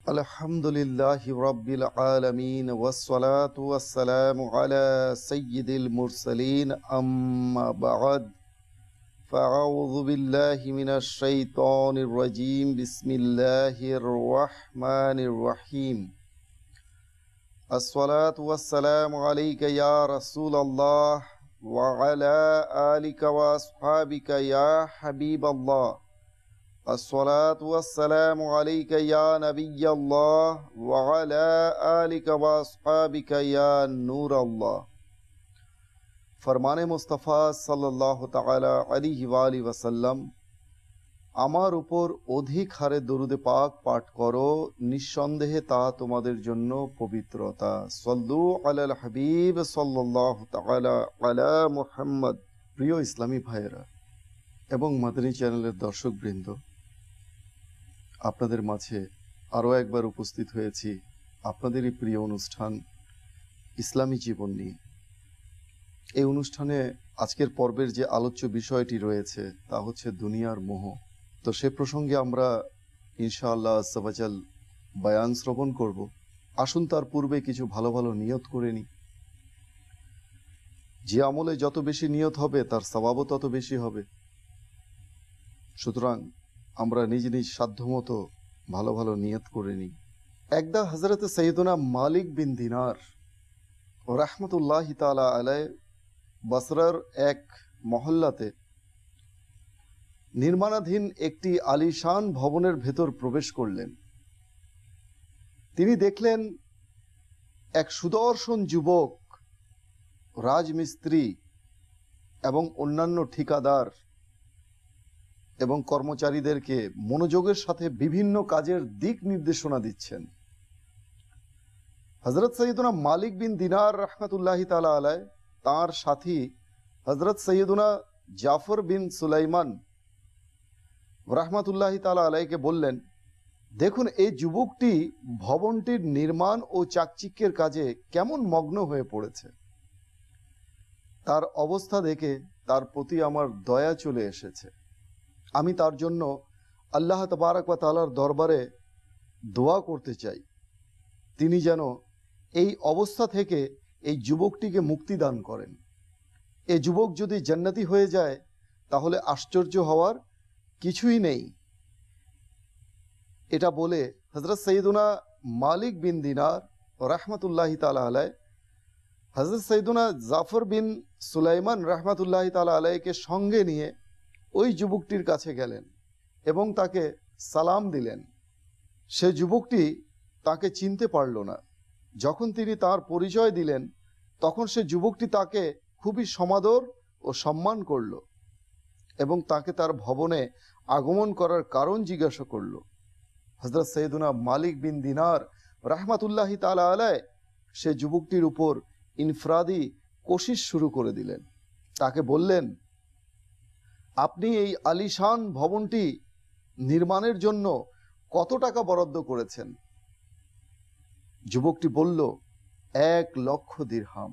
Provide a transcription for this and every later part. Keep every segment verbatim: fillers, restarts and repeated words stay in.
আলহামদুলিল্লাহি রাব্বিল আলামিন ওয়াসসালাতু ওয়াসসালামু আলা সাইয়্যিদিল মুরসালিন আম্মা বা'দ ফাআউযু বিল্লাহি মিনাশ শাইতানির রাজীম বিসমিল্লাহির রাহমানির রহিম আসসালাতু ওয়াসসালামু আলাইকা ইয়া রাসূলাল্লাহ ওয়া আলা আলিকা ওয়া আসহাবিকা ইয়া হাবিবাল্লাহ আসসালাতু ওয়াসসালামু আলাইকা ইয়া নাবিয়াল্লাহ ওয়া আলা আলিকা ওয়া আসহাবিকা ইয়া নূরাল্লাহ। ফরমানে মুস্তাফা সাল্লাল্লাহু তাআলা আলাইহি ওয়া আলিহি ওয়াসাল্লাম, আমার উপর অধিক হারে দরুদে পাক পাঠ করো, নিঃসন্দেহে তা তোমাদের জন্য পবিত্রতা। সাল্লু আলাল হাবিব সাল্লাল্লাহু তাআলা আলা মুহাম্মদ। প্রিয় ইসলামী ভাইয়েরা এবং মাদানী চ্যানেলের দর্শকবৃন্দ, আপনাদের মাঝে আরও একবার উপস্থিত হয়েছি আপনাদেরই প্রিয় অনুষ্ঠান ইসলামী জীবন নিয়ে। এই অনুষ্ঠানে আজকের পর্বের যে আলোচ্য বিষয়টি রয়েছে তা হচ্ছে দুনিয়ার মোহ। তো সে প্রসঙ্গে আমরা ইনশাআল্লাহ আজ্জাওয়াজাল বয়ান শ্রবণ করব। আসুন তার পূর্বে কিছু ভালো ভালো নিয়ত করে নিই। যে আমলে যত বেশি নিয়ত হবে তার সওয়াবও তত বেশি হবে। সুতরাং আমরা নিজ নিজ সাধ্যমতো ভালো ভালো নিয়ত করে নিই। একদা হযরত সৈয়দনা মালিক বিন দিনার রাহমাতুল্লাহি তাআলা আলাইহি বসরার এক মহল্লাতে নির্মাণাধীন একটি আলিশান ভবনের ভেতর প্রবেশ করলেন। তিনি দেখলেন এক সুদর্শন যুবক রাজমিস্ত্রি এবং অন্যান্য ঠিকাদার এবং কর্মচারীদেরকে মনোযোগের সাথে বিভিন্ন কাজের দিক নির্দেশনা দিচ্ছেন। হযরত সৈয়দনা মালিক বিন দিনার রাহমাতুল্লাহি তাআলা আলাইহি তাঁর সাথী হযরত সৈয়দনা জাফর বিন সুলাইমান রাহমাতুল্লাহি তাআলা আলাইহিকে বললেন, দেখুন এই যুবকটি ভবনটির নির্মাণ ও চাকচিক্যের কাজে কেমন মগ্ন হয়ে পড়েছে। তার অবস্থা দেখে তার প্রতি আমার দয়া চলে এসেছে। আমি তার জন্য আল্লাহ তাবারক ওয়া তাআলার দরবারে দোয়া করতে চাই, তিনি যেন এই অবস্থা থেকে এই যুবকটিকে মুক্তি দান করেন। এই যুবক যদি জান্নাতি হয়ে যায় তাহলে আশ্চর্য হওয়ার কিছুই নেই। এটা বলে হযরত সৈয়দনা মালিক বিন দিনার রাহমাতুল্লাহি তাআলা আলাইহি হযরত সৈয়দনা জাফর বিন সুলাইমান রাহমাতুল্লাহি তাআলা আলাইহিকে সঙ্গে নিয়ে ওই যুবকটির কাছে গেলেন এবং তাকে সালাম দিলেন। সে যুবকটি তাকে চিনতে পারল না। যখন তিনি তার পরিচয় দিলেন তখন সে যুবকটি তাকে খুবই সমাদর ও সম্মান করল এবং তাকে তার ভবনে আগমন করার কারণ জিজ্ঞাসা করল। হযরত সৈয়দনা মালিক বিন দিনার রাহমাতুল্লাহি তাআলা আলাইহি সে যুবকটির উপর ইনফরাদি কোশিশ শুরু করে দিলেন। তাকে বললেন, আপনি এই আলিশান ভবনটি নির্মাণের জন্য কত টাকা বরাদ্দ করেছেন? যুবকটি বলল, এক লক্ষ দিরহাম।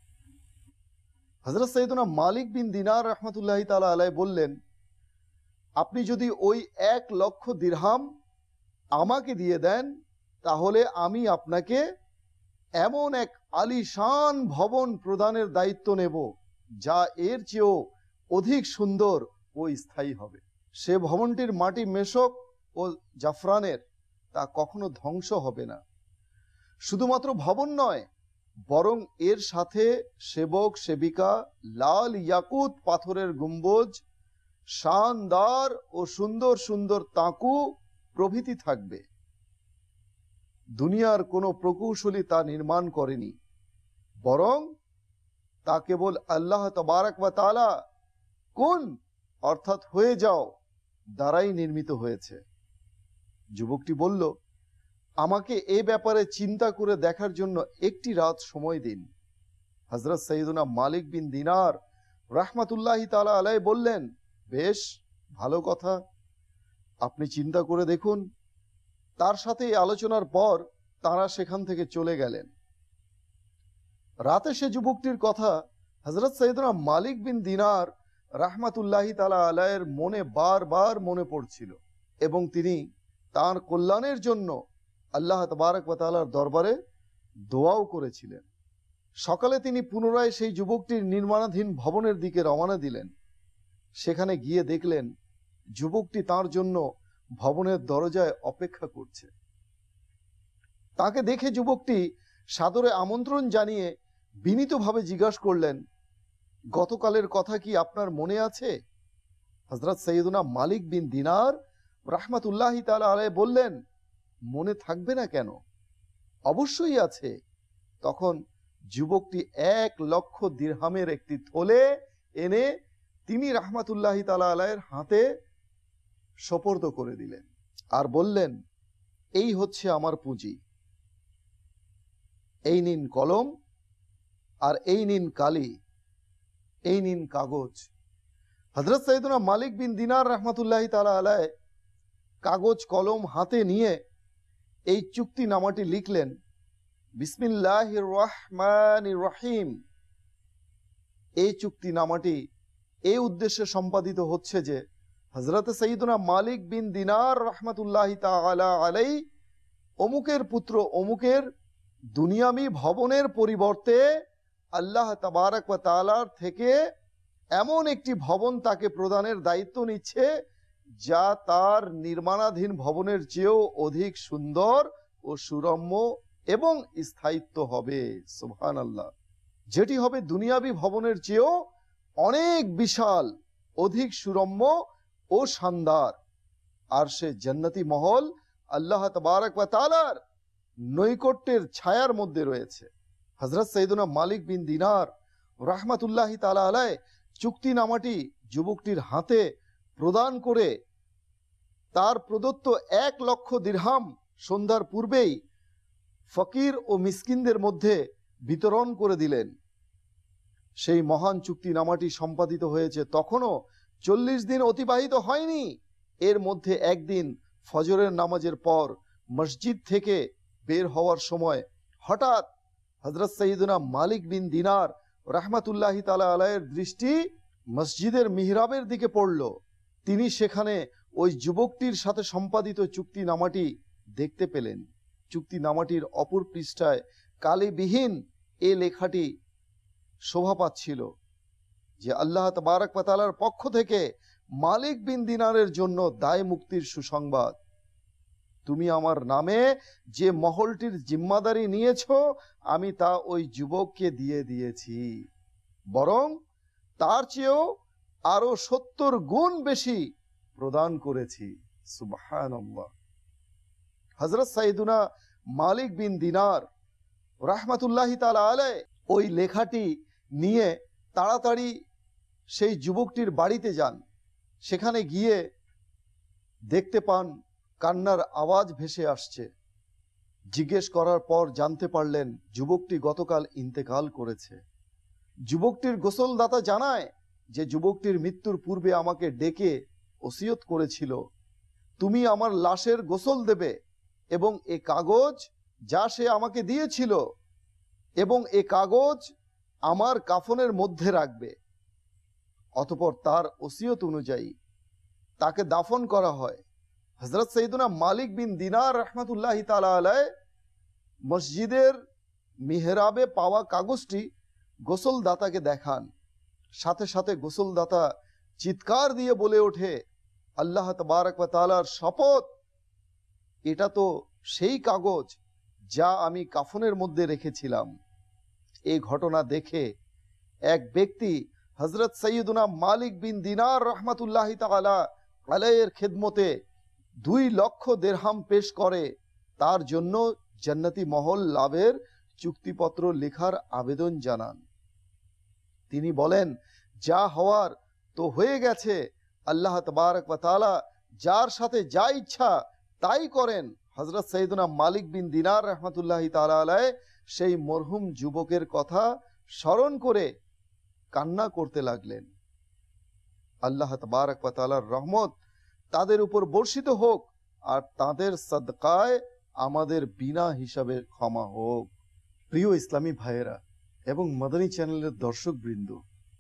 হযরত সৈয়দনা মালিক বিন দিনার রাহমাতুল্লাহি তাআলা আলাইহি বললেন, আপনি যদি ওই এক লক্ষ দিরহাম আমাকে দিয়ে দেন তাহলে আমি আপনাকে এমন এক আলিশান ভবন প্রদানের দায়িত্ব নেব যা এর চেয়েও অধিক সুন্দর ও স্থায়ী হবে। সে ভবনটির মাটি মেশক ও জাফরানের, তা কখনো ধ্বংস হবে না। শুধুমাত্র ভবন নয়, বরং এর সাথে সেবক সেবিকা, লাল ইয়াকুত পাথরের গম্বুজ, শানদার ও সুন্দর সুন্দর তাকু প্রভৃতি থাকবে। দুনিয়ার কোনো প্রকৌশলী তা নির্মাণ করেনি, বরং তা কেবল আল্লাহ তাবারক ওয়া তাআলা কুন অর্থাৎ হয়ে যাও দ্বারাই নির্মিত হয়েছে। যুবকটি বলল, আমাকে এ ব্যাপারে চিন্তা করে দেখার জন্য একটি রাত সময় দিন। হযরত সৈয়দনা মালিক বিন দিনার রাহমাতুল্লাহি তাআলা আলাইহি বললেন, বেশ ভালো কথা, আপনি চিন্তা করে দেখুন। তার সাথে এই আলোচনার পর তারা সেখান থেকে চলে গেলেন। রাতে সে যুবকটির কথা হযরত সৈয়দনা মালিক বিন দিনার রাহমাতুল্লাহি তাআলা আলাইহির মনে বারবার মনে পড়ছিল এবং তিনি তার কল্যাণের জন্য আল্লাহ তাবারক ওয়া তাআলার দরবারে দোয়াও করেছিলেন। সকালে তিনি পুনরায় সেই যুবকটির নির্মাণাধীন ভবনের দিকে রওনা দিলেন। সেখানে গিয়ে দেখলেন যুবকটি তার জন্য ভবনের দরজায় অপেক্ষা করছে। তাকে দেখে যুবকটি সাদরে আমন্ত্রণ জানিয়ে বিনীতভাবে জিজ্ঞাসা করলেন, গতকালের কথা কি আপনার মনে আছে? হযরত সৈয়দনা মালিক বিন দিনার রাহমাতুল্লাহি তাআলা আলাইহি বললেন, মনে থাকবে না কেন, অবশ্যই আছে। তখন যুবকটি এক লক্ষ দিরহামের একটি থলে এনে তিনি রাহমাতুল্লাহি তাআলা আলাইহির হাতে সোপর্দ করে দিলেন আর বললেন, এই হচ্ছে আমার পুঁজি, এই নিন কলম আর এই নিন কালি, এই নিন কাগজ। হযরত সৈয়দনা মালিক বিন দিনার রাহমাতুল্লাহি তাআলা আলাইহি কাগজ কলম হাতে নিয়ে এই চুক্তিনামাটি লিখলেন, বিসমিল্লাহির রহমানির রহিম। এই চুক্তিনামাটি এই উদ্দেশ্যে সম্পাদিত হচ্ছে যে হযরত সৈয়দনা মালিক বিন দিনার রাহমাতুল্লাহি তাআলা আলাইহি অমুকের পুত্র অমুকের দুনিয়াবী ভবনের পরিবর্তে আল্লাহ তাবারক ওয়া তাআলার থেকে এমন একটি ভবন তাকে প্রদানের দায়িত্ব নিচ্ছে যা তার নির্মাণাধীন ভবনের চেয়েও অধিক সুন্দর ও সুরম্য এবং স্থায়িত্ব হবে। সুবহানাল্লাহ। যেটি হবে দুনিয়াবী ভবনের চেয়েও অনেক বিশাল, অধিক সুরম্য ও শানদার। আর সে জান্নাতি মহল আল্লাহ তাবারক ওয়া তাআলার নৈকট্যের ছায়ার মধ্যে রয়েছে। হযরত সৈয়দনা মালিক বিন দিনার রাহমাতুল্লাহি তাআলা আলাইহি চুক্তিনামাটি যুবকটির হাতে প্রদান করে তার প্রদত্ত এক লক্ষ দিরহাম সন্ধ্যার পূর্বেই ফকির ও মিসকিনদের মধ্যে বিতরণ করে দিলেন। সেই মহান চুক্তিনামাটি সম্পাদিত হয়েছে তখনও চল্লিশ দিন অতিবাহিত হয়নি। এর মধ্যে একদিন ফজরের নামাজের পর মসজিদ থেকে বের হওয়ার সময় হঠাৎ হযরত সৈয়দনা মালিক বিন দিনার রাহমাতুল্লাহি তাআলা আলাইহির দৃষ্টি মসজিদের মিহরাবের দিকে পড়ল। তিনি সেখানে ওই যুবকটির সাথে সম্পাদিত চুক্তিনামাটি দেখতে পেলেন। চুক্তিনামাটির অপর পৃষ্ঠায় কালিবিহীন এ লেখাটি শোভা পাচ্ছিল যে আল্লাহ তাবারক ওয়া তাআলার পক্ষ থেকে মালিক বিন দিনারের জন্য দায় মুক্তির সুসংবাদ। তুমি আমার নামে যে মহলটির জিম্মাদারি নিয়েছো আমি তা ওই যুবককে দিয়ে দিয়েছি, বরং তার চেয়েও আরো সত্তর গুণ বেশি প্রদান করেছি। সুবহানাল্লাহ। হযরত সাইয়্যিদুনা মালিক বিন দিনার রাহমাতুল্লাহি তাআলা আলাইহি ওই লেখাটি নিয়ে তাড়াতাড়ি সেই যুবকটির বাড়িতে যান। সেখানে গিয়ে দেখতে পান কান্নার আওয়াজ ভেসে আসছে। জিজ্ঞেস করার পর জানতে পারলেন যুবকটি গতকাল ইন্তেকাল করেছে। যুবকটির গোসলদাতা জানায় যে যুবকটির মৃত্যুর পূর্বে আমাকে ডেকে ওসিয়ত করেছিল, তুমি আমার লাশের গোসল দেবে এবং এ কাগজ যা সে আমাকে দিয়েছিল এবং এ কাগজ আমার কাফনের মধ্যে রাখবে। অতঃপর তার ওসিয়ত অনুযায়ী তাকে দাফন করা হয়। হযরত সৈয়দুনা মালিক বিন দিনার রাহমাতুল্লাহি তাআলা আলাইহি মসজিদের মিহরাবে পাওয়া কাগজটি গোসলদাতাকে দেখান। সাথে সাথে গোসলদাতা চিৎকার দিয়ে বলে ওঠে, আল্লাহ তাবারক ওয়া তাআলার শপথ, এটা তো সেই কাগজ যা আমি কাফনের মধ্যে রেখেছিলাম। এই ঘটনা দেখে এক ব্যক্তি হযরত সৈয়দুনা মালিক বিন দিনার রাহমাতুল্লাহি তাআলা আলাইহির খেদমতে দুই লক্ষ দিরহাম পেশ করে তার জন্য জান্নাতি মহল লাভের চুক্তিপত্র লেখার আবেদন জানান। তিনি বলেন, যা হওয়ার তো হয়ে গেছে, আল্লাহ তাবারক ওয়া তাআলা যার সাথে যা ইচ্ছা তাই করেন। হযরত সৈয়দুনা মালিক বিন দিনার রাহমাতুল্লাহি তাআলা আলাইহি সেই মরহুম যুবকের কথা স্মরণ করে কান্না করতে লাগলেন। আল্লাহ তাবারক ওয়া তাআলার রহমত তাদের উপর বর্ষিত হোক আর তাদের সাদকায় আমাদের বিনা হিসাবে ক্ষমা হোক। প্রিয় ইসলামী ভাইয়েরা এবং মাদানী চ্যানেলের দর্শক বৃন্দ,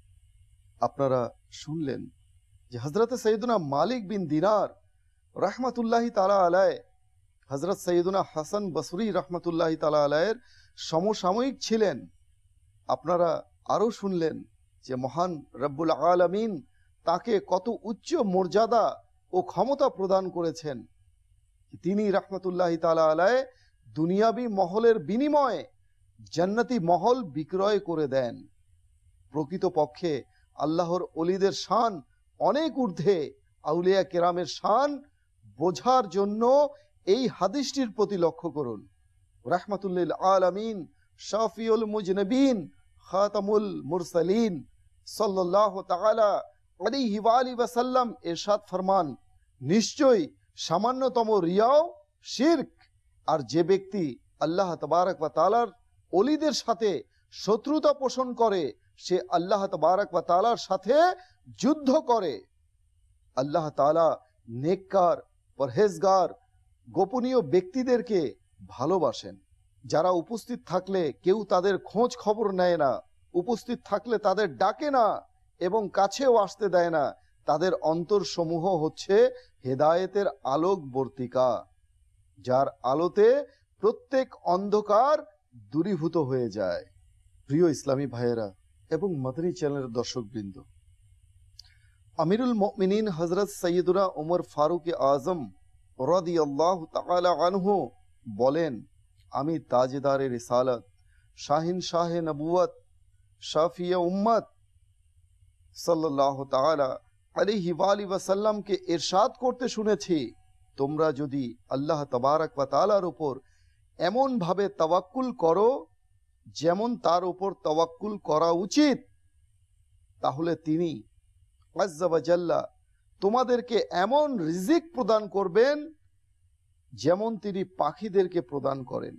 আপনারা শুনলেন যে হযরত সৈয়দুনা মালিক বিন দিনার রাহমাতুল্লাহি তাআলা আলাইহি হযরত সৈয়দুনা হাসান বসরি রহমতুল্লাহ তাআলা আলাইহির সমসাময়িক ছিলেন। আপনারা আরো শুনলেন যে মহান রব্বুল আলামিন তাকে কত উচ্চ মর্যাদা ও ক্ষমতা প্রদান করেছেন। তিনি রহমতুল্লাহ তাআলা আলাইহি দুনিয়াবি মহলের বিনিময়ে জান্নাতি মহল বিক্রয় করে দেন। প্রকৃতপক্ষে আল্লাহর ওলিদের শান অনেক ঊর্ধ্বে আউলিয়া কেরামের শান বোঝার জন্য এই হাদিসটির প্রতি লক্ষ্য করুন। রাহমাতুল্লিল আলামিন শাফিউল মুজনবিন খাতামুল মুরসালিন সাল্লাল্লাহু তাআলা আলাইহি ওয়া আলিহি ওয়াসাল্লাম ইরশাদ ফরমান, নিশ্চয়ই সামান্যতম রিয়াও শিরক। আর যে ব্যক্তি আল্লাহ তাবারক ওয়া তাআলার ওলিদের সাথে শত্রুতা পোষণ করে সে আল্লাহ তাবারক ওয়া তাআলার সাথে যুদ্ধ করে। আল্লাহ তাআলা নেককার, পরহেজগার, গোপনীয় ব্যক্তিদেরকে ভালোবাসেন। যারা উপস্থিত থাকলে কেউ তাদের খোঁজ খবর নেয় না, উপস্থিত থাকলে তাদের ডাকে না এবং কাছেও আসতে দেয় না, তাদের অন্তর সমূহ হচ্ছে হেদায়েতের আলোকবর্তিকা, যার আলোতে প্রত্যেক অন্ধকার দূরীভূত হয়ে যায়। প্রিয় ইসলামী ভাইয়েরা এবং মাদানী চ্যানেলের দর্শকবৃন্দ, আমিরুল মুমিনিন হযরত সৈয়দুনা ওমর ফারুক আজম রাদিয়াল্লাহু তাআলা আনহু বলেন, আমি তাজদারে রিসালাত, শাহিন শাহে নবুয়ত, শাফিয়ে উম্মত সাল্লাল্লাহু তাআলা আলাইহি ওয়া আলিহি ওয়াসাল্লামকে ইরশাদ করতে শুনেছি, তোমরা যদি আল্লাহ তাবারক ওয়া তাআলার উপর এমন ভাবে তাওয়াক্কুল করো যেমন তার উপর তাওয়াক্কুল করা উচিত, তাহলে তিনি আজ্জা ওয়া জাল্লা তোমাদেরকে এমন রিজিক প্রদান করবেন যেমন তিনি পাখিদেরকে প্রদান করেন।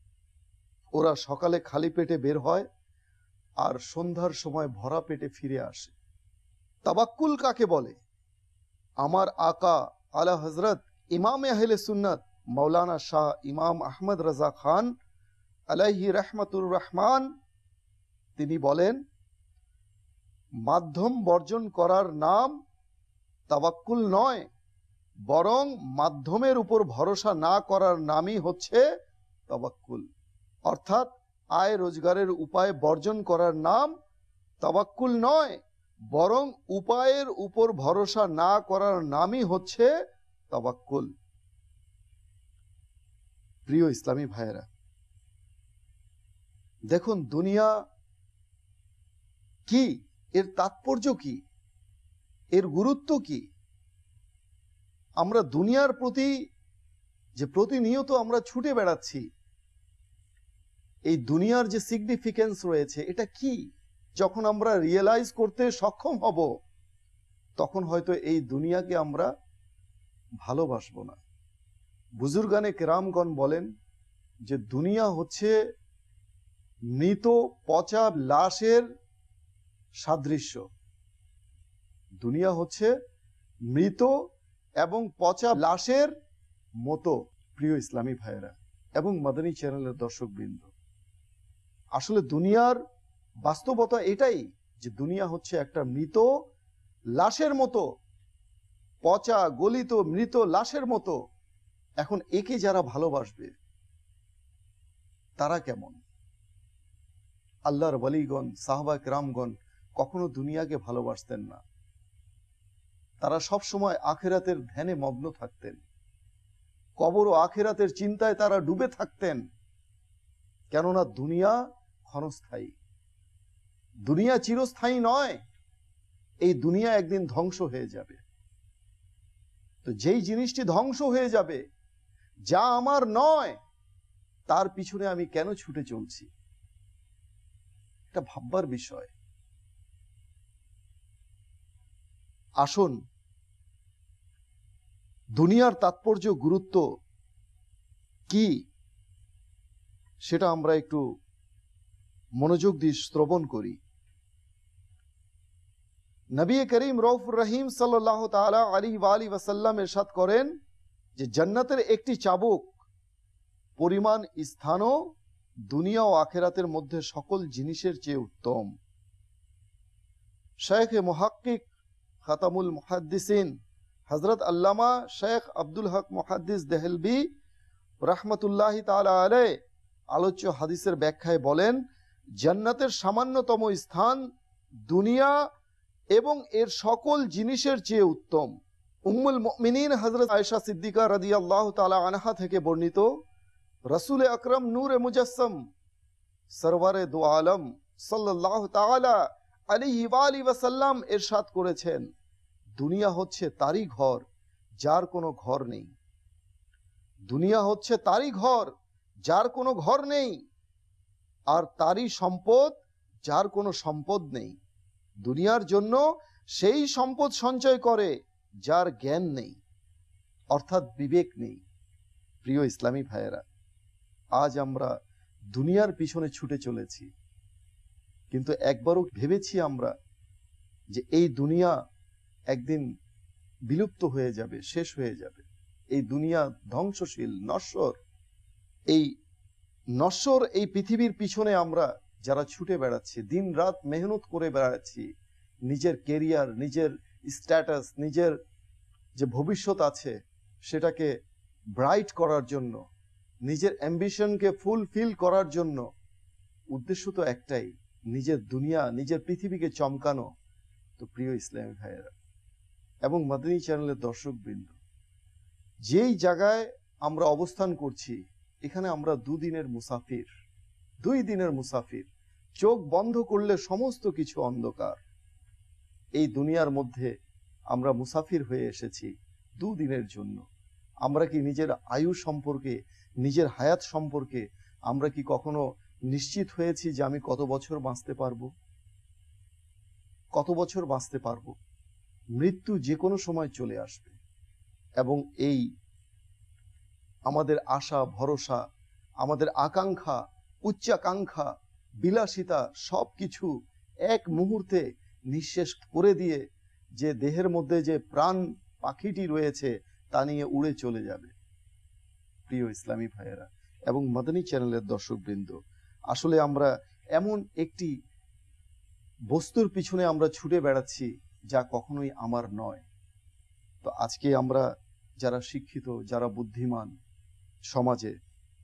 ওরা সকালে খালি পেটে বের হয় আর সন্ধ্যার সময় ভরা পেটে ফিরে আসে। তাওয়াক্কুল কাকে বলে? আমার আকা আলা হযরত ইমাম আহলে সুন্নাত মাওলানা শাহ ইমাম আহমদ রাজা খান আলাইহি রহমাতুর রহমান তিনি বলেন, মাধ্যম বর্জন করার নাম তাওয়াক্কুল নয়, বরং মাধ্যমের উপর ভরসা না করার নামই হচ্ছে তাওয়াক্কুল। অর্থাৎ আয় রোজগারের উপায় বর্জন করার নাম তাওয়াক্কুল নয়, বরং উপায়ের উপর ভরসা না করার নামই হচ্ছে তাওয়াক্কুল। প্রিয় ইসলামী ভাইয়েরা, দেখুন দুনিয়া কি, এর তাৎপর্য কি, এর গুরুত্ব কি। আমরা দুনিয়ার প্রতি যে প্রতিনিয়ত আমরা ছুটে বেড়াচ্ছি, এই দুনিয়ার যে সিগনিফিকেন্স রয়েছে এটা কি, যখন আমরা রিয়েলাইজ করতে সক্ষম হব তখন হয়তো এই দুনিয়াকে আমরা ভালোবাসবো না। বুজুর্গানে কেরামগণ বলেন যে দুনিয়া হচ্ছে মৃত পচা লাশের সাদৃশ্য। দুনিয়া হচ্ছে মৃত এবং পচা লাশের মতো। প্রিয় ইসলামী ভাইয়েরা এবং মাদানী চ্যানেলের দর্শকবৃন্দ, আসলে দুনিয়ার বাস্তবতা এটাই যে দুনিয়া হচ্ছে একটা মৃত লাশের মতো, পচা গলিত মৃত লাশের মতো। এখন একে যারা ভালোবাসবে তারা কেমন? আল্লাহর ওয়ালিগণ, সাহাবা কেরামগণ কখনো দুনিয়াকে ভালোবাসতেন না। তারা সব সময় আখিরাতের ধ্যানে মগ্ন থাকতেন, কবর ও আখিরাতের চিন্তায় তারা ডুবে থাকতেন। কেননা দুনিয়া ক্ষণস্থায়ী, দুনিয়া চিরস্থায়ী নয়। এই দুনিয়া একদিন ধ্বংস হয়ে যাবে। তো যেই জিনিসটি ধ্বংস হয়ে যাবে, যা আমার নয়, তার পিছনে আমি কেন ছুটে চলছি? এটা ভাববার বিষয়। আসুন দুনিয়ার তাৎপর্য, গুরুত্ব কি সেটা আমরা একটু মনোযোগ দিয়ে শ্রবণ করি। নবী করিম রউফুর রহিম সাল্লাল্লাহু তাআলা আলাইহি ওয়া আলিহি ওয়াসাল্লাম ইরশাদ করেন যে জান্নাতের একটি চাবুক পরিমাণ স্থানও দুনিয়া ও আখিরাতের মধ্যে সকল জিনিসের চেয়ে উত্তম। শেখ মুহাক্কিক খাতামুল মুহাদ্দিসিন হযরত আল্লামা শেখ আব্দুল হক মুহাদ্দিস দেহলভী রাহমাতুল্লাহি তাআলা আলাইহি আলোচ্য হাদিসের ব্যাখ্যায় বলেন, জান্নাতের সামান্যতম স্থান দুনিয়া এবং এর সকল জিনিসের চেয়ে উত্তম। উম্মুল মুমিনিন হযরত আয়েশা সিদ্দিকা রাদিয়াল্লাহু তাআলা আনহা থেকে বর্ণিত, রাসূল আকরাম নূরে মুজাসসাম সরওয়ারে দু আলম সাল্লাল্লাহু তাআলা আলাইহি ওয়া আলিহি ওয়াসাল্লাম ইরশাদ করেছেন, দুনিয়া হচ্ছে তারই ঘর যার কোনো ঘর নেই। দুনিয়া হচ্ছে তারই ঘর যার কোনো ঘর নেই, আর তারই সম্পদ যার কোনো সম্পদ নেই। দুনিয়ার জন্য সেই সম্পদ সঞ্চয় করে যার জ্ঞান নেই, অর্থাৎ বিবেক নেই। প্রিয় ইসলামী ভাইয়েরা, আজ আমরা দুনিয়ার পিছনে ছুটে চলেছি, কিন্তু একবারও ভেবেছি আমরা যে এই দুনিয়া একদিন বিলুপ্ত হয়ে যাবে, শেষ হয়ে যাবে। এই দুনিয়া ধ্বংসশীল, নশ্বর। এই নশ্বর এই পৃথিবীর পিছনে আমরা যারা ছুটে বেড়াচ্ছি, দিন রাত মেহনত করে বেড়াচ্ছি, নিজের কেরিয়ার, নিজের স্ট্যাটাস, নিজের যে ভবিষ্যৎ আছে সেটাকে ব্রাইট করার জন্য, নিজের অ্যাম্বিশনকে ফুলফিল করার জন্য, উদ্দেশ্য তো একটাই, নিজের দুনিয়া, নিজের পৃথিবীকে চমকানো। তো প্রিয় ইসলামী ভাইয়েরা এবং মাদানী চ্যানেলের দর্শকবৃন্দ, যেই জায়গায় আমরা অবস্থান করছি, এখানে আমরা দুদিনের মুসাফির, দুই দিনের মুসাফির। চোখ বন্ধ করলে সমস্ত কিছু অন্ধকার। এই দুনিয়ার মধ্যে আমরা মুসাফির হয়ে এসেছি দুদিনের জন্য। আমরা কি নিজের আয়ু সম্পর্কে, নিজের হায়াত সম্পর্কে আমরা কি কখনো নিশ্চিত হয়েছি যে আমি কত বছর বাঁচতে পারবো? কত বছর বাঁচতে পারবো? মৃত্যু যে কোনো সময় চলে আসবে, এবং এই আমাদের আশা, ভরসা, আমাদের আকাঙ্ক্ষা, উচ্চাকাঙ্ক্ষা, বিলাসিতা সব কিছু এক মুহূর্তে নিঃশেষ করে দিয়ে যে দেহের মধ্যে যে প্রাণ পাখিটি রয়েছে তা নিয়ে উড়ে চলে যাবে। প্রিয় ইসলামী ভাইয়েরা এবং মাদানী চ্যানেলের দর্শকবৃন্দ, আসলে আমরা এমন একটি বস্তুর পিছনে আমরা ছুটে বেড়াচ্ছি যা কখনোই আমার নয়। তো আজকে আমরা যারা শিক্ষিত, যারা বুদ্ধিমান সমাজে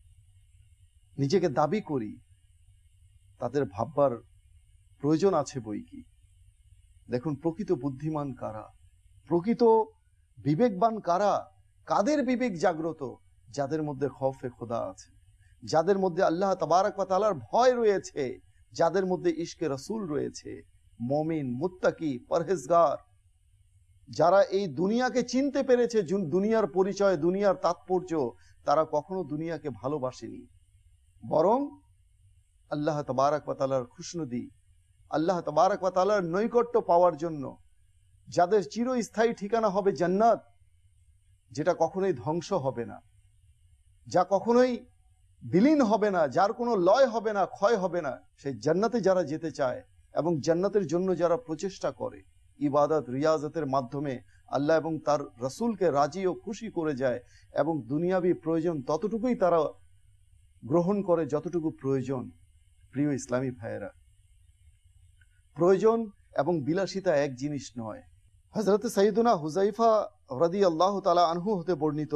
নিজেকে দাবি করি, তাদের ভাববার প্রয়োজন আছে বই কি। দেখুন, প্রকৃত বুদ্ধিমান কারা, প্রকৃত বিবেকবান কারা, কাদের বিবেক জাগ্রত? যাদের মধ্যে খৌফে খোদা আছে, যাদের মধ্যে আল্লাহ তাবারক ওয়া তাআলার ভয় রয়েছে, যাদের মধ্যে ইশকে রাসূল রয়েছে, মুমিন, মুত্তাকি, পরহেজগার, যারা এই দুনিয়াকে চিনতে পেরেছে, দুনিয়ার পরিচয়, দুনিয়ার তাৎপর্য। তারা কখনো দুনিয়াকে ভালোবাসেনি, বরং আল্লাহ তাবারক ওয়া তাআলার খুশনুদি, আল্লাহ তাবারক ওয়া তাআলার নৈকট্য পাওয়ার জন্য, যাদের চিরস্থায়ী ঠিকানা হবে জান্নাত, যেটা কখনোই ধ্বংস হবে না, যা কখনোই বিলীন হবে না, যার কোনো লয় হবে না, ক্ষয় হবে না, সেই জান্নাতে যারা যেতে চায় এবং জান্নাতের জন্য যারা প্রচেষ্টা করে, ইবাদত রিয়াজতের মাধ্যমে আল্লাহ এবং তার রাসূলকে রাজি ও খুশি করে যায়, এবং দুনিয়াবি প্রয়োজন ততটুকুই তারা গ্রহণ করে যতটুকু প্রয়োজন। প্রিয় ইসলামী ভাইয়েরা, প্রয়োজন এবং বিলাসিতা এক জিনিস নয়। হযরত সাইয়্যিদুনা হুযায়ফা রাদিয়াল্লাহু তাআলা আনহু হতে বর্ণিত,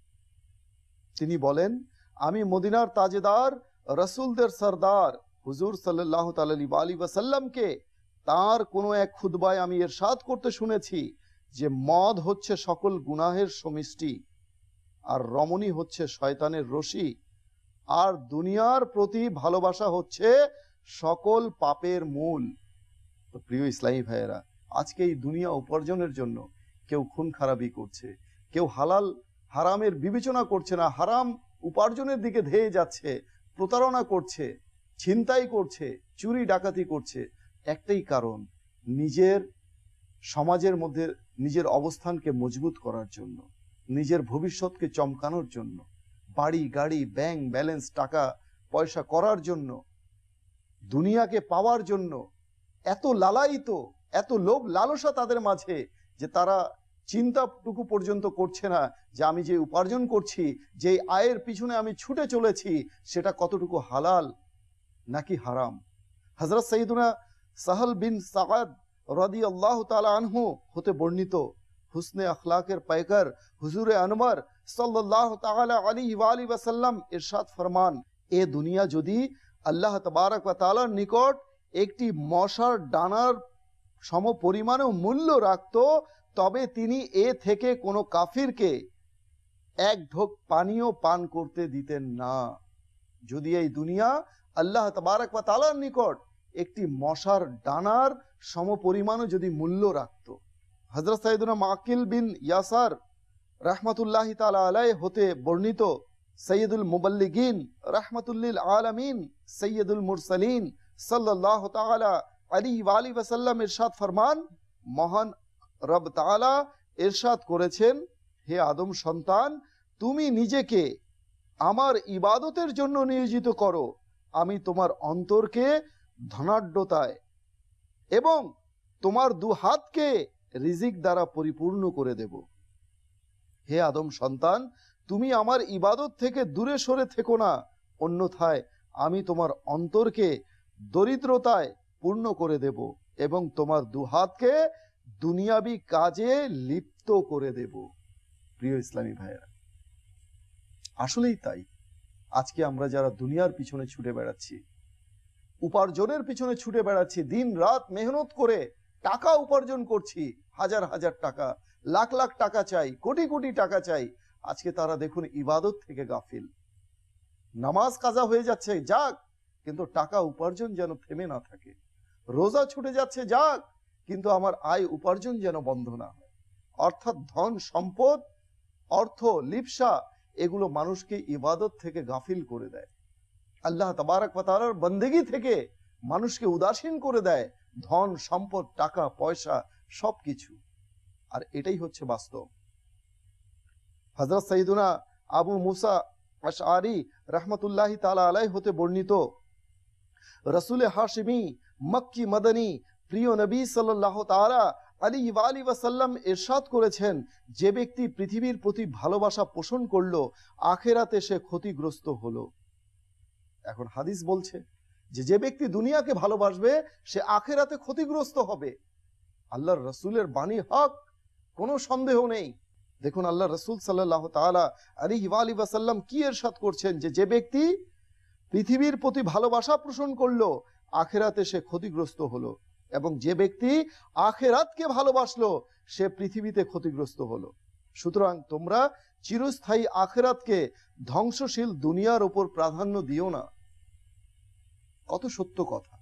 তিনি বলেন, আমি মদিনার তাজেদার, রাসূলদের সরদার হুজুর সাল্লাল্লাহু তাআলা আলাইহি ওয়াসাল্লামকে তার কোনো এক খুতবায় আমি ইরশাদ করতে শুনেছি যে মদ হচ্ছে সকল গুনাহের সমিষ্টি, আর রমণী হচ্ছে শয়তানের রশি, আর দুনিয়ার প্রতি ভালোবাসা হচ্ছে সকল পাপের মূল। তো প্রিয় ইসলামী ভাইয়েরা, আজকে এই দুনিয়া উপার্জনের জন্য কেউ খুন খারাপি করছে, কেউ হালাল হারামের বিবেচনা করছে না, হারাম উপার্জনের দিকে ধেয়ে যাচ্ছে, প্রতারণা করছে, ছিনতাই করছে, চুরি ডাকাতি করছে। একটাই কারণ, নিজের সমাজের মধ্যে নিজের অবস্থানকে মজবুত করার জন্য, নিজের ভবিষ্যৎকে চমকানোর জন্য, বাড়ি গাড়ি ব্যাংক ব্যালেন্স টাকা পয়সা করার জন্য, দুনিয়াকে পাওয়ার জন্য এত লালায়িত, এত লোভ লালসা তাদের মাঝে যে তারা চিন্তাটুকু পর্যন্ত করছে না যে আমি যে উপার্জন করছি, যে আয়ের পিছনে আমি ছুটে চলেছি, সেটা কতটুকু হালাল নাকি হারাম। হযরত সাইয়্যিদুনা সাহল বিন সাআদ রাদিয়াল্লাহু তাআলা আনহু হতে বর্ণিত, হুসনে আখলাকের পায়কার হুজুরে আনওয়ার সাল্লাল্লাহু তাআলা আলাইহি ওয়া আলিহি ওয়াসাল্লাম ইরশাদ ফরমান, এ দুনিয়া যদি আল্লাহ তাবারক ওয়া তাআলার নিকট একটি মশার ডানার সম পরিমাণেও মূল্য রাখত, তবে তিনি এ থেকে কোনো কাফিরকে এক ঢোক পানিও পান করতে দিতেন না। যদি এই দুনিয়া আল্লাহ তাবারক ওয়া তাআলার নিকট একটি মশার ডানার সম পরিমাণও যদি মূল্য রাখত। হযরত সাইয়েদুনা মাকিল বিন ইয়াসার রাহমাতুল্লাহি তাআলা আলাইহি হতে বর্ণিত, সৈয়দুল মুবাল্লিগিন রাহমাতুল্লিল আলামিন সৈয়দুল মুরসালিন সাল্লাল্লাহু তাআলা আলাইহি ওয়া আলিহি ওয়াসাল্লাম ইরশাদ ফরমান, মহান রব তাআলা ইরশাদ করেছেন, হে আদম সন্তান, তুমি নিজেকে আমার ইবাদতের জন্য নিয়োজিত করো, আমি তোমার অন্তরকে ধনাঢ্যতায় এবং তোমার দু হাতকে রিজিক দ্বারা পরিপূর্ণ করে দেব। হে আদম সন্তান, তুমি আমার ইবাদত থেকে দূরে সরে থেকো না, অন্যথায় আমি তোমার অন্তরকে দরিদ্রতায় পূর্ণ করে দেব এবং তোমার দু হাতকে দুনিয়াবি কাজে লিপ্ত করে দেব। প্রিয় ইসলামী ভাইয়েরা, আসলেই তাই। আজকে আমরা যারা দুনিয়ার পিছনে ছুটে বেড়াচ্ছি, উপার্জনের পিছনে ছুটে বেড়াচ্ছি, দিন রাত মেহনত করে টাকা উপার্জন করছি, হাজার হাজার টাকা, লাখ লাখ টাকা চাই, কোটি কোটি টাকা চাই, আজকে তারা দেখুন ইবাদত থেকে গাফিল। নামাজ কাজা হয়ে যাচ্ছে যাক, কিন্তু টাকা উপার্জন যেন থেমে না থাকে। রোজা ছুটে যাচ্ছে যাক, কিন্তু আমার আয় উপার্জন যেন বন্ধ না হয়। অর্থাৎ ধন সম্পদ, অর্থ, লিপ্সা, এগুলো মানুষকে ইবাদত থেকে গাফিল করে দেয়, আল্লাহ তাবারক ওয়া তাআলার বন্দেগী থেকে মানুষকে উদাসীন করে দেয়। ধন সম্পদ, টাকা পয়সা সবকিছু। আর এটাই হচ্ছে বাস্তব। হযরত সাইয়েদুনা আবু মুসা আশআরি রাহমাতুল্লাহি তাআলা আলাইহি হতে বর্ণিত, রাসূল হাশিমি মক্কি মাদানী প্রিয় নবী সাল্লাল্লাহু তাআলা আলাইহি ওয়া আলিহি ওয়াসাল্লাম ইরশাদ করেছেন, যে ব্যক্তি পৃথিবীর প্রতি ভালোবাসা পোষণ করলো, আখিরাতে সে ক্ষতিগ্রস্ত হলো। এখন হাদিস বলছে যে যে ব্যক্তি দুনিয়াকে ভালোবাসবে সে আখিরাতে ক্ষতিগ্রস্ত হবে। আল্লাহর রাসূলের বাণী হক, কোনো সন্দেহ নেই। দেখুন আল্লাহ রাসূল সাল্লাল্লাহু তাআলা আলাইহি ওয়া আলিহি ওয়াসাল্লাম কি ইরশাদ করছেন, যে যে ব্যক্তি পৃথিবীর প্রতি ভালোবাসা পোষণ করলো, আখিরাতে সে ক্ষতিগ্রস্ত হলো, এবং যে ব্যক্তি আখিরাতকে ভালোবাসলো সে পৃথিবীতে ক্ষতিগ্রস্ত হলো। সুতরাং তোমরা চিরস্থায়ী আখিরাতকে ধ্বংসশীল দুনিয়ার উপর প্রাধান্য দিও না। কত সত্য কথা,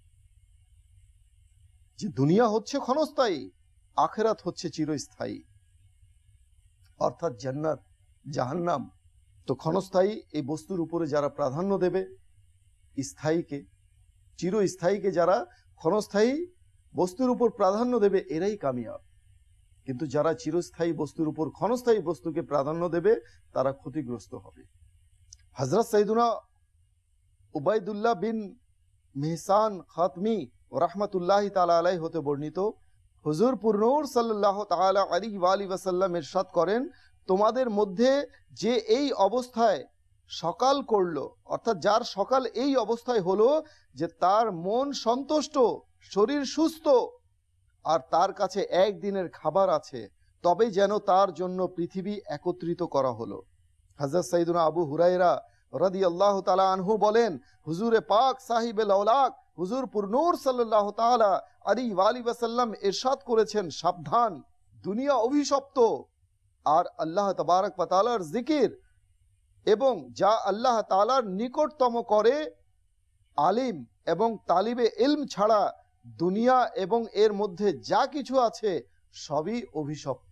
যে দুনিয়া হচ্ছে ক্ষণস্থায়ী, আখিরাত হচ্ছে চিরস্থায়ী। অর্থাৎ জান্নাত, জাহান্নাম তো ক্ষণস্থায়ী, এই বস্তুর উপরে যারা প্রাধান্য দেবে স্থায়ীকে, চিরস্থায়ীকে যারা ক্ষণস্থায়ী বস্তুর উপর প্রাধান্য দেবে, এরাই কামিয়াব। কিন্তু যারা চিরস্থায়ী বস্তুর উপর ক্ষণস্থায়ী বস্তুকে প্রাধান্য দেবে, তারা ক্ষতিগ্রস্ত হবে। হযরত সাইয়েদুনা উবাইদুল্লাহ বিন মিহসান খাতমি রাহমাতুল্লাহি তাআলা আলাইহি হতে বর্ণিত, হুজুর পুরনূর সাল্লাল্লাহু তাআলা আলাইহি ওয়া আলিহি ওয়াসাল্লাম ইরশাদ করেন, তোমাদের মধ্যে যে এই অবস্থায় সকাল করলো, অর্থাৎ যার সকাল এই অবস্থায় হলো যে তার মন সন্তুষ্ট, শরীর সুস্থ, আর তার কাছে একদিনের খাবার আছে, তবে যেন তার জন্য পৃথিবী একত্রিত করা হলো। হযরত সাইয়েদুনা আবু হুরায়রা রাদিয়াল্লাহু তাআলা আনহু বলেন, হুজুরে পাক সাহিবে লাউলাক হুজুর পুরনূর সাল্লাল্লাহু তাআলা আলাইহি ওয়া আলিহি ওয়াসাল্লাম ইরশাদ করেছেন, সাবধান, দুনিয়া অভিশপ্ত, আর আল্লাহ তাবারক ওয়া তাআলার জিকির এবং যা আল্লাহ তাআলার নিকটতম করে আলিম এবং তালিবে ইলম ছাড়া দুনিয়া এবং এর মধ্যে যা কিছু আছে সবই অভিশপ্ত।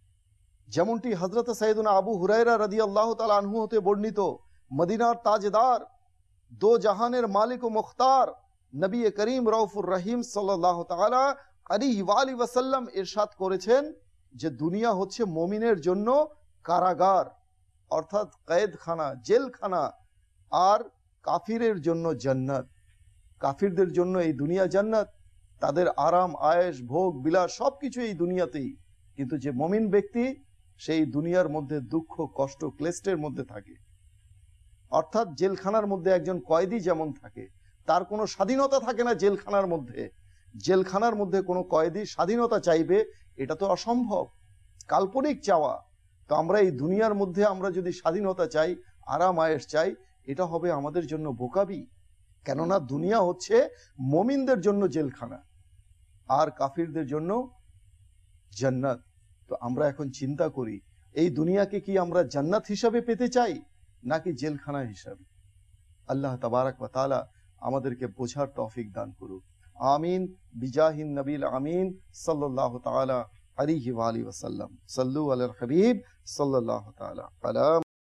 যেমনটি হযরত সাইয়েদুনা আবু হুরায়রা রাদিয়াল্লাহু তাআলা আনহু হতে বর্ণিত, মদিনার তাজদার, দো জাহানের মালিক ও মুখতার নবী করিম রউফুর রহিম সাল্লাল্লাহু তাআলা আলাইহি ওয়া আলিহি ওয়াসাল্লাম ইরশাদ করেছেন যে দুনিয়া হচ্ছে মুমিনের জন্য কারাগার, অর্থাৎ কয়েদখানা, জেলখানা, আর কাফিরের জন্য জান্নাত। কাফিরদের জন্য এই দুনিয়া জান্নাত, তাদের আরাম আয়েশ ভোগ বিলাস সবকিছু এই দুনিয়াতেই। কিন্তু যে মুমিন ব্যক্তি সেই দুনিয়ার মধ্যে দুঃখ কষ্ট ক্লেশের মধ্যে থাকে। অর্থাৎ জেলখানার মধ্যে একজন কয়েদি যেমন থাকে, তার কোনো স্বাধীনতা থাকে না জেলখানার মধ্যে। জেলখানার মধ্যে কোনো কয়েদি স্বাধীনতা চাইবে, এটা তো অসম্ভব। কাল্পনিক চাওয়া। তো আমরা এই দুনিয়ার মধ্যে আমরা যদি স্বাধীনতা চাই, আরাম আয়েশ চাই, এটা হবে আমাদের জন্য বোকাবি। কেননা দুনিয়া হচ্ছে মুমিনদের জন্য জেলখানা, আর কাফিরদের জন্য জান্নাত। তো আমরা এখন চিন্তা করি, এই দুনিয়াকে কি আমরা জান্নাত হিসাবে পেতে চাই নাকি জেলখানা হিসাবে? আল্লাহ তাবারাক ওয়া তাআলা আমাদেরকে বোঝার তৌফিক দান করুক। আমিন বিজাহিন নবীল আমিন সাল্লাল্লাহু তাআলা আলাইহি ওয়া আলিহি ওয়াসাল্লাম। সাল্লু আলাল হাবিব সাল্লাল্লাহু তাআলা আলা